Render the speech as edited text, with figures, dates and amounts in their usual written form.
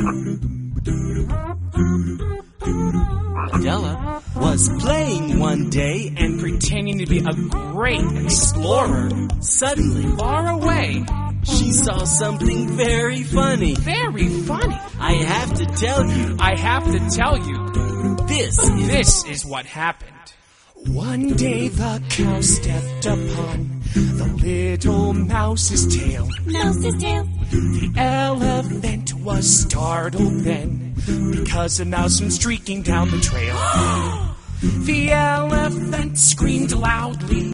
Adela was playing one day and pretending to be a great explorer. suddenly Far away. she saw something very funny. Very funny. I have to tell you, I have to tell you, this is what happened. One day the cow stepped upon the little mouse's tail. Mouse's tail. The elephant was startled then, because a mouse went streaking down the trail. The elephant screamed loudly.